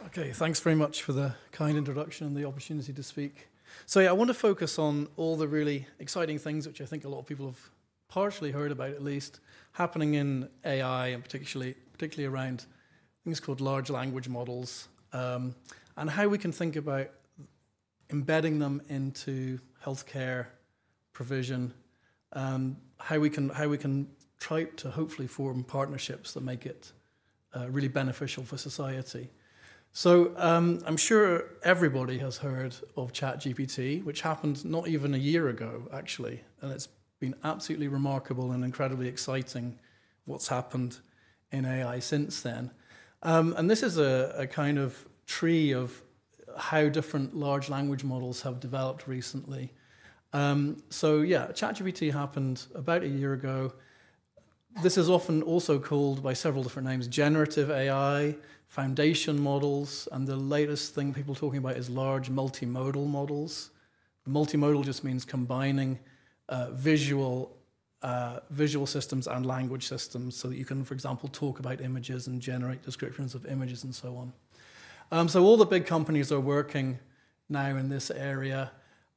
Okay, thanks very much for the kind introduction and the opportunity to speak. So yeah, I want to focus on all the really exciting things which I think a lot of people have partially heard about, at least, happening in AI, and particularly around things called large language models, and how we can think about embedding them into healthcare provision, how we can try to hopefully form partnerships that make it really beneficial for society. So I'm sure everybody has heard of ChatGPT, which happened not even a year ago, actually, and it's been absolutely remarkable and incredibly exciting what's happened in AI since then. And this is a kind of tree of how different large language models have developed recently. So yeah, ChatGPT happened about a year ago. This is often also called by several different names: generative AI, foundation models, and the latest thing people are talking about is large multimodal models. Multimodal just means combining visual systems and language systems, so that you can, for example, talk about images and generate descriptions of images and so on. So all the big companies are working now in this area.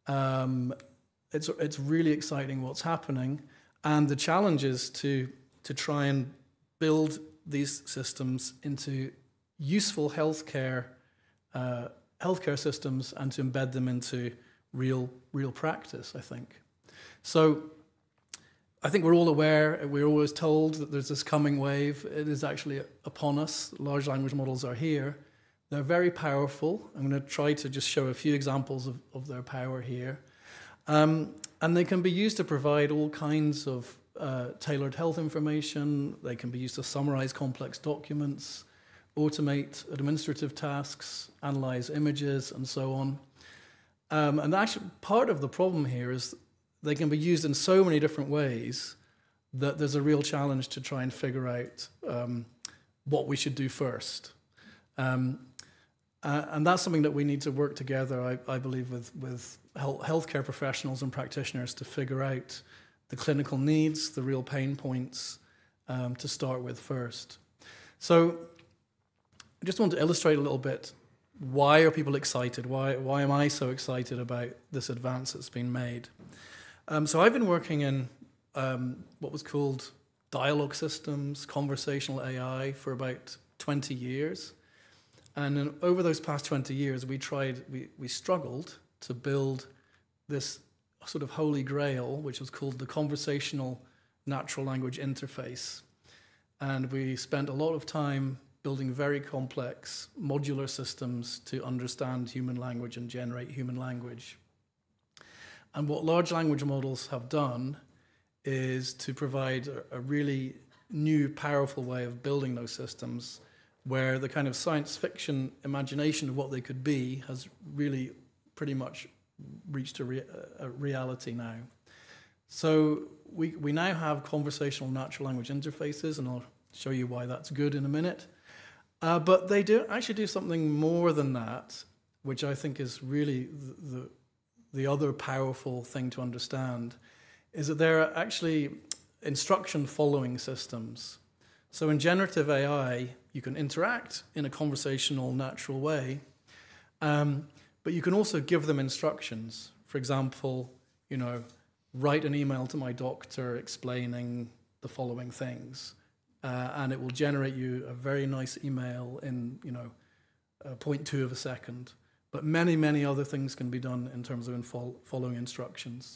It's really exciting what's happening, and the challenge is to try and build these systems into useful healthcare systems and to embed them into real practice, I think. So I think we're all aware, we're always told that there's this coming wave. It is actually upon us. Large language models are here. They're very powerful. I'm going to try to just show a few examples of their power here. And they can be used to provide all kinds of tailored health information. They can be used to summarize complex documents, automate administrative tasks, analyze images, and so on. And actually, part of the problem here is they can be used in so many different ways that there's a real challenge to try and figure out what we should do first. And that's something that we need to work together, I believe, with healthcare professionals and practitioners to figure out the clinical needs, the real pain points to start with first. So I just want to illustrate a little bit, why are people excited? Why am I so excited about this advance that's been made? So I've been working in what was called dialogue systems, conversational AI, for about 20 years. And over those past 20 years, we struggled to build this sort of holy grail, which was called the conversational natural language interface. And we spent a lot of time building very complex modular systems to understand human language and generate human language. And what large language models have done is to provide a really new, powerful way of building those systems, where the kind of science fiction imagination of what they could be has really pretty much reached a reality now. So we now have conversational natural language interfaces, and I'll show you why that's good in a minute. But they actually do something more than that, which I think is really the other powerful thing to understand, is that they're actually instruction-following systems. So in generative AI, you can interact in a conversational, natural way, but you can also give them instructions. For example, write an email to my doctor explaining the following things, and it will generate you a very nice email in 0.2 of a second. But many, many other things can be done in terms of following instructions.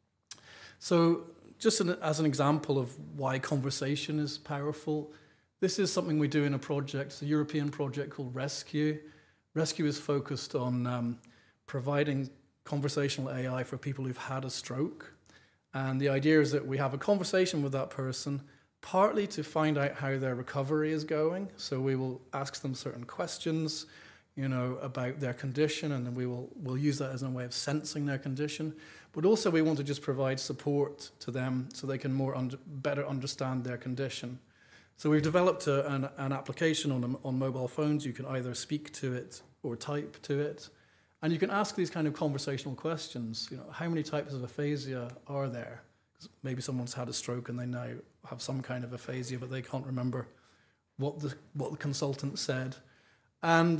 So just as an example of why conversation is powerful, this is something we do in a project. It's a European project called Rescue. Rescue is focused on providing conversational AI for people who've had a stroke. And the idea is that we have a conversation with that person, partly to find out how their recovery is going. So we will ask them certain questions, about their condition, and then we'll use that as a way of sensing their condition. But also we want to just provide support to them so they can better understand their condition. So we've developed an application on mobile phones. You can either speak to it or type to it. And you can ask these kind of conversational questions. How many types of aphasia are there? 'Cause maybe someone's had a stroke and they now have some kind of aphasia, but they can't remember what the consultant said. And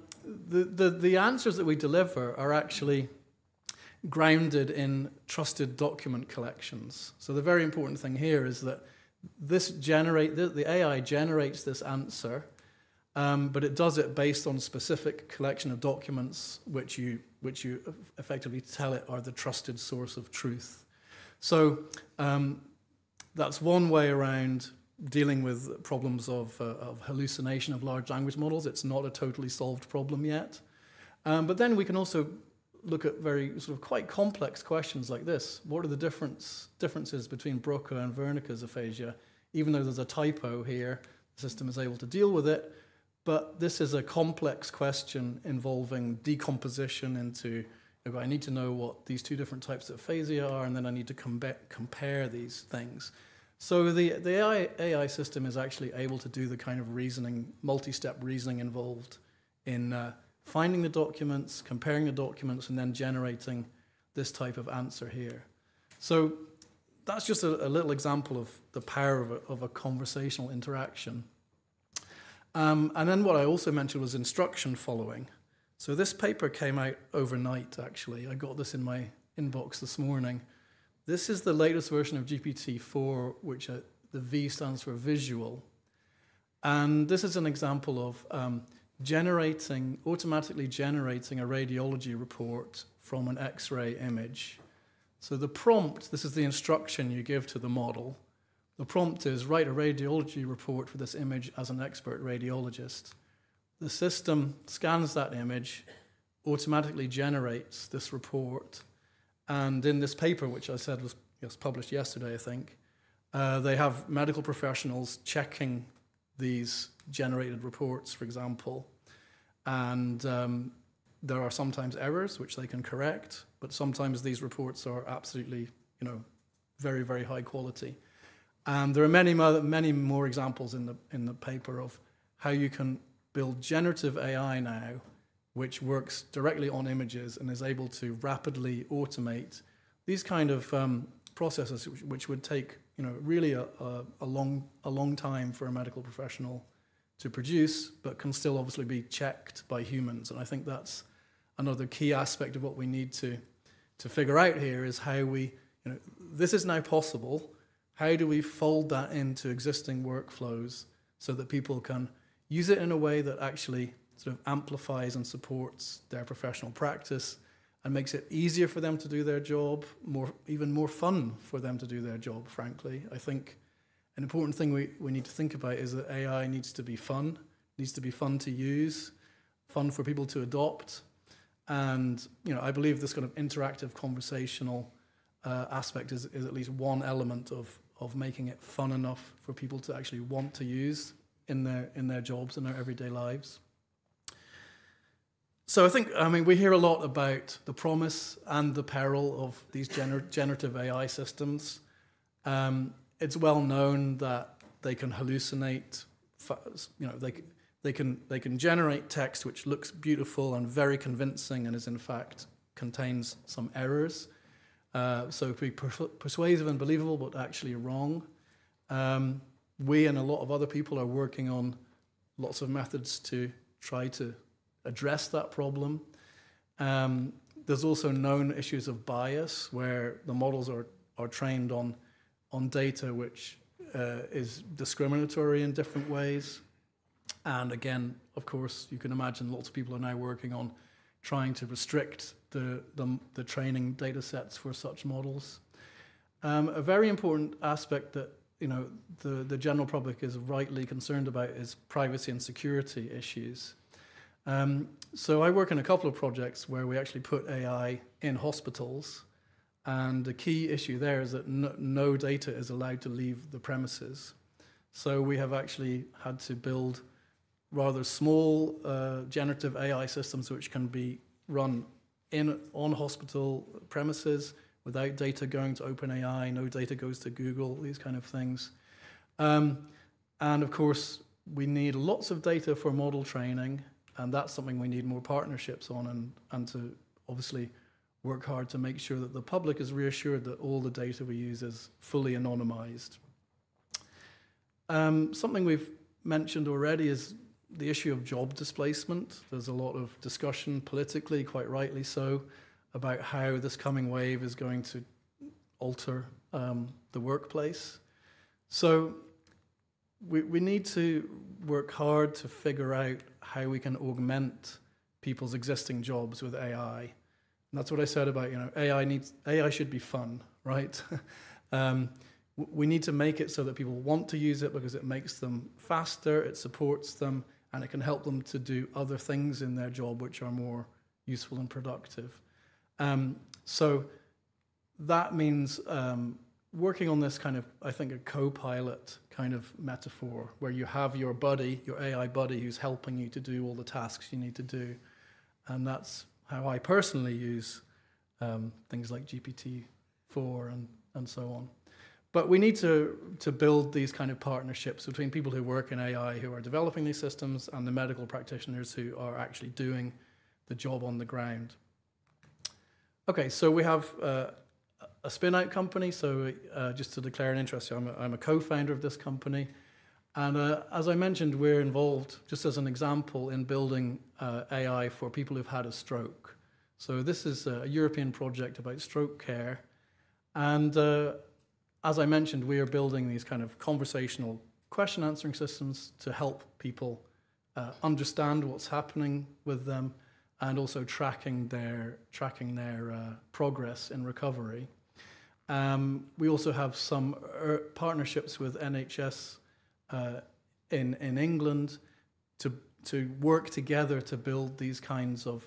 the answers that we deliver are actually grounded in trusted document collections. So the very important thing here is that the AI generates this answer, but it does it based on a specific collection of documents which you effectively tell it are the trusted source of truth. So that's one way around dealing with problems of hallucination of large language models. It's not a totally solved problem yet. But then we can also look at very sort of quite complex questions like this. What are the differences between Broca and Wernicke's aphasia? Even though there's a typo here, the system is able to deal with it. But this is a complex question involving decomposition into, I need to know what these two different types of aphasia are, and then I need to compare these things. So the AI system is actually able to do the kind of reasoning, multi-step reasoning involved in finding the documents, comparing the documents, and then generating this type of answer here. So that's just a little example of the power of a conversational interaction. And then what I also mentioned was instruction following. So this paper came out overnight, actually. I got this in my inbox this morning. This is the latest version of GPT-4, which the V stands for visual. And this is an example of automatically generating a radiology report from an X-ray image. So the prompt, this is the instruction you give to the model. The prompt is write a radiology report for this image as an expert radiologist. The system scans that image, automatically generates this report, and in this paper, which I said was published yesterday, I think, they have medical professionals checking these generated reports, for example, and there are sometimes errors which they can correct, but sometimes these reports are absolutely, very, very high quality. And there are many more examples in the paper of how you can build generative AI now, which works directly on images and is able to rapidly automate these kind of processes, which would take really a long time for a medical professional to produce, but can still obviously be checked by humans. And I think that's another key aspect of what we need to figure out here is how this is now possible. How do we fold that into existing workflows so that people can use it in a way that actually sort of amplifies and supports their professional practice and makes it easier for them to do their job, even more fun for them to do their job, frankly. I think an important thing we need to think about is that AI needs to be fun to use, fun for people to adopt. And I believe this kind of interactive conversational aspect is at least one element of making it fun enough for people to actually want to use in their jobs and their everyday lives. So I think, we hear a lot about the promise and the peril of these generative AI systems. It's well known that they can hallucinate. They can generate text which looks beautiful and very convincing and is in fact contains some errors. So it could be persuasive and believable, but actually wrong. We and a lot of other people are working on lots of methods to try to address that problem. There's also known issues of bias where the models are trained on data which is discriminatory in different ways. And again, of course, you can imagine lots of people are now working on trying to restrict the training data sets for such models. A very important aspect that the general public is rightly concerned about is privacy and security issues. So I work in a couple of projects where we actually put AI in hospitals, and the key issue there is that no data is allowed to leave the premises. So we have actually had to build rather small generative AI systems which can be run on hospital premises without data going to OpenAI, no data goes to Google, these kind of things. And of course, we need lots of data for model training, and that's something we need more partnerships on and to obviously work hard to make sure that the public is reassured that all the data we use is fully anonymized. Something we've mentioned already is the issue of job displacement. There's a lot of discussion politically, quite rightly so, about how this coming wave is going to alter the workplace. So we need to work hard to figure out how we can augment people's existing jobs with AI. And that's what I said about, AI should be fun, right? We need to make it so that people want to use it because it makes them faster, it supports them, and it can help them to do other things in their job which are more useful and productive. So that means working on this kind of, I think, a co-pilot kind of metaphor, where you have your buddy, your AI buddy, who's helping you to do all the tasks you need to do. And that's how I personally use things like GPT-4 and so on. But we need to build these kind of partnerships between people who work in AI, who are developing these systems, and the medical practitioners who are actually doing the job on the ground. Okay, so we have a spin-out company. So just to declare an interest, I'm a co-founder of this company. And as I mentioned, we're involved, just as an example, in building AI for people who've had a stroke. So this is a European project about stroke care. And as I mentioned, we are building these kind of conversational question answering systems to help people understand what's happening with them, and also tracking their progress in recovery. We also have some partnerships with NHS in England to work together to build these kinds of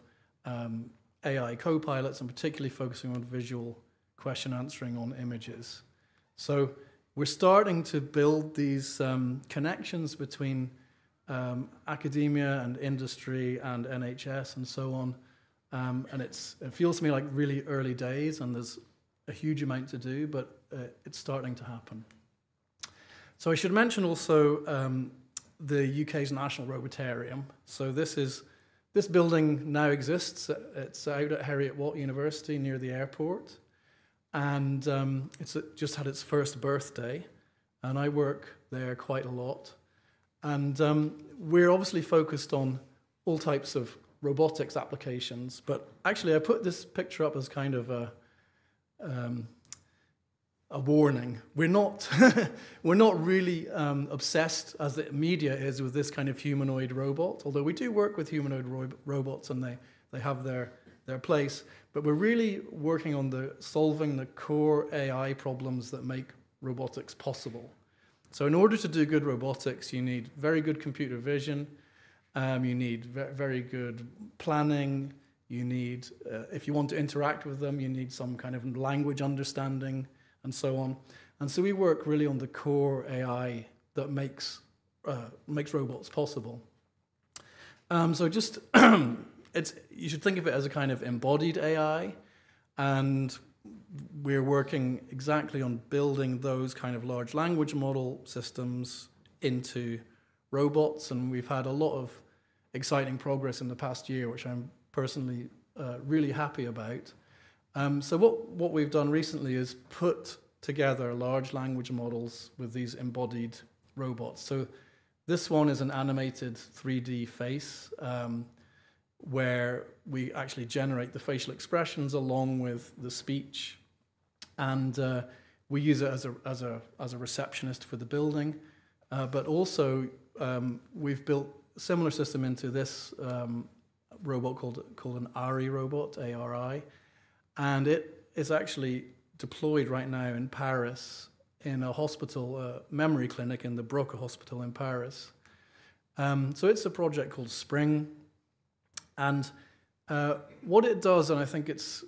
AI co-pilots, and particularly focusing on visual question answering on images. So we're starting to build these connections between academia and industry and NHS and so on. And it feels to me like really early days, and there's a huge amount to do, but it's starting to happen. So I should mention also the UK's National Robotarium. So this building now exists. It's out at Heriot-Watt University near the airport. And it's just had its first birthday, and I work there quite a lot. And we're obviously focused on all types of robotics applications, but actually I put this picture up as kind of a warning. We're not really obsessed, as the media is, with this kind of humanoid robot, although we do work with humanoid robots, and they have their place. But we're really working on solving the core AI problems that make robotics possible. So in order to do good robotics, you need very good computer vision, you need very good planning, you need, if you want to interact with them, you need some kind of language understanding, and so on. And so we work really on the core AI that makes robots possible. So just you should think of it as a kind of embodied AI, and we're working exactly on building those kind of large language model systems into robots, and we've had a lot of exciting progress in the past year, which I'm personally really happy about. So what we've done recently is put together large language models with these embodied robots. So this one is an animated 3D face, where we actually generate the facial expressions along with the speech, and we use it as a receptionist for the building, but also we've built a similar system into this robot called an ARI robot, ARI, and it is actually deployed right now in Paris in a hospital, a memory clinic in the Broca Hospital in Paris. So it's a project called Spring. And what it does, and I think it's,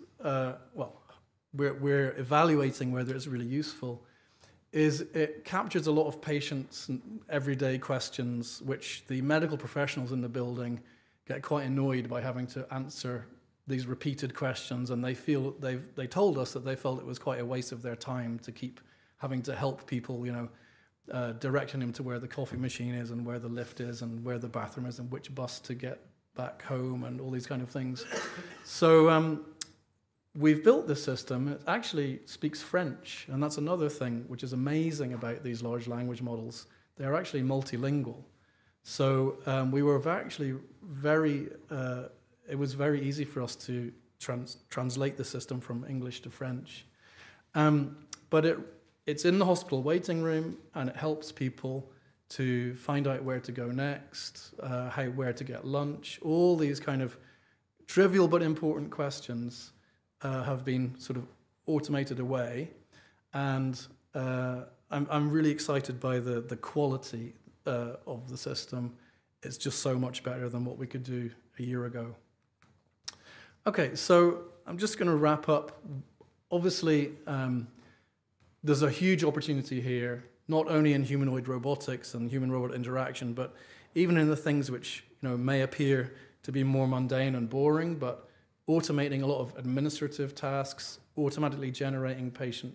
we're evaluating whether it's really useful, is it captures a lot of patients' everyday questions, which the medical professionals in the building get quite annoyed by having to answer these repeated questions, and they told us that they felt it was quite a waste of their time to keep having to help people, directing them to where the coffee machine is and where the lift is and where the bathroom is and which bus to get back home and all these kind of things. So we've built this system. It actually speaks French, and that's another thing which is amazing about these large language models. They're actually multilingual. So we were actually very, it was very easy for us to translate the system from English to French. But it's in the hospital waiting room, and it helps people to find out where to go next, where to get lunch. All these kind of trivial but important questions have been sort of automated away, and I'm really excited by the quality of the system. It's just so much better than what we could do a year ago. Okay, so I'm just going to wrap up. Obviously, there's a huge opportunity here, not only in humanoid robotics and human-robot interaction, but even in the things which may appear to be more mundane and boring, but automating a lot of administrative tasks, automatically generating patient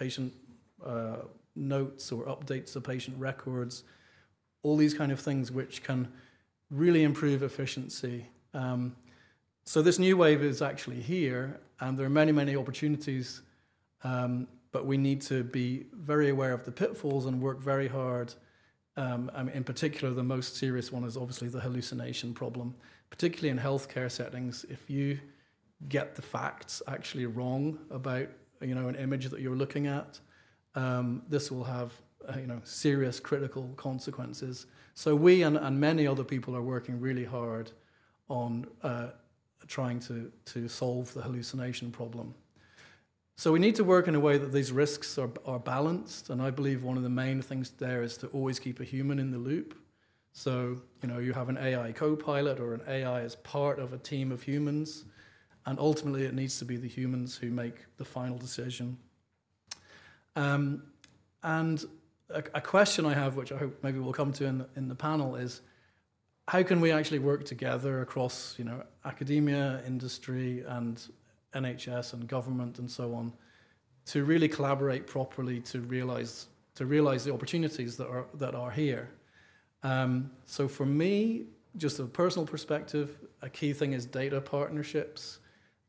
notes or updates of patient records, all these kind of things which can really improve efficiency. So this new wave is actually here, and there are many, many opportunities, but we need to be very aware of the pitfalls and work very hard. In particular, the most serious one is obviously the hallucination problem, particularly in healthcare settings. If you get the facts actually wrong about an image that you're looking at, this will have serious critical consequences. So we and many other people are working really hard on trying to solve the hallucination problem. So we need to work in a way that these risks are balanced, and I believe one of the main things there is to always keep a human in the loop. So you have an AI co-pilot or an AI as part of a team of humans, and ultimately it needs to be the humans who make the final decision. And a question I have, which I hope maybe we'll come to in the panel, is how can we actually work together across academia, industry, and NHS and government and so on, to really collaborate properly to realize the opportunities that are here. So for me, just a personal perspective, a key thing is data partnerships.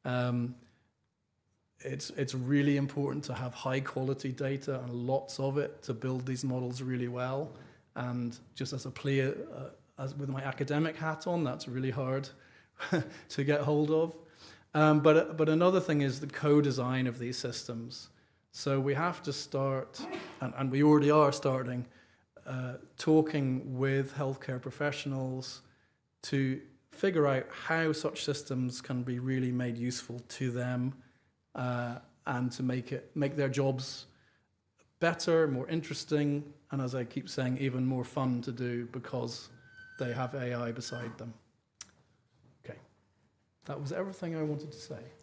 It's really important to have high quality data and lots of it to build these models really well. And just as a plea, as with my academic hat on, that's really hard to get hold of. But another thing is the co-design of these systems. So we have to start, and we already are starting, talking with healthcare professionals to figure out how such systems can be really made useful to them, and to make their jobs better, more interesting, and as I keep saying, even more fun to do because they have AI beside them. Okay, that was everything I wanted to say.